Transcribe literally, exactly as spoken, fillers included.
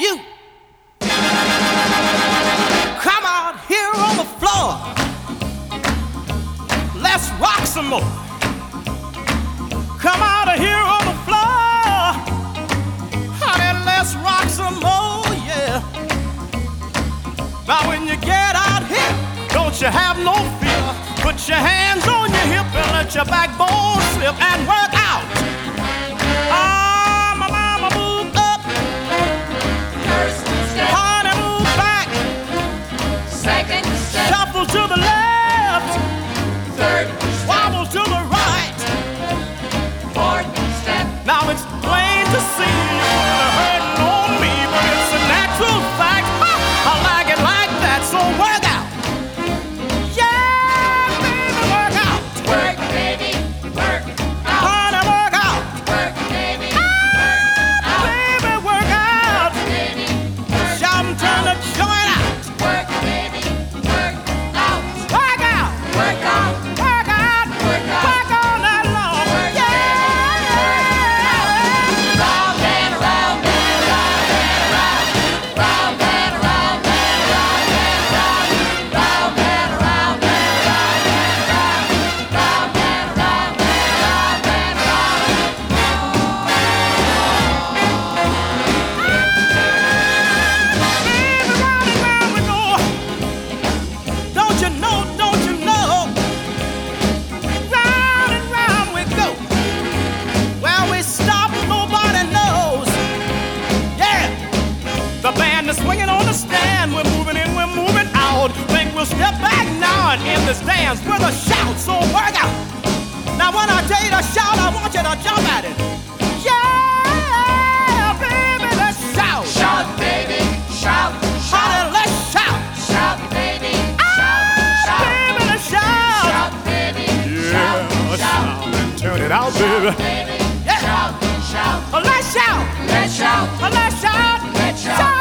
you. Come out here on the floor. Let's rock some more. Come out of here on the floor. Honey, let's rock some more, yeah. Now when you get out here, don't you have no fear. Put your hands on your hip and let your backbone slip and work out. Ah, my mama, move up. First step. Honey, move back. Second step. Shuffle to the left. Third step. Wobble to the right. Fourth step. Now it's plain to see you're hurting on me, but it's a natural fact. Ha! I like it like that, so work out. Yeah, baby, work out. Work, baby, work out. Honey, work out. Work, baby, Ah, work out. baby, work out. Baby, work Shout and turn the joint out. Work, baby, work out. Work out. Work out. Work out. Work out. Work all night long. Work, Yeah. Round and around and around and around. Round and around and around and around. Round and around and around and around. Round and around and around and around. Baby, round and round we go. Don't you know, don't you know? Round and round we go. Where we stop, nobody knows. Yeah, the band is swinging on the stand. We're moving in, we're moving out. Think we'll step back now and end this dance with a shout. So work out. Now when I tell you to shout, I want you to jump at it. Yeah, baby, let's shout. Shout, baby, shout, shout, Honey, let's shout. shout, baby, Ah, shout, baby, let's shout. shout, baby, shout, shout, and turn it out, baby. baby, Yeah. shout, shout, Oh, let's shout. let's shout, Oh, let's shout. let's shout. Shout.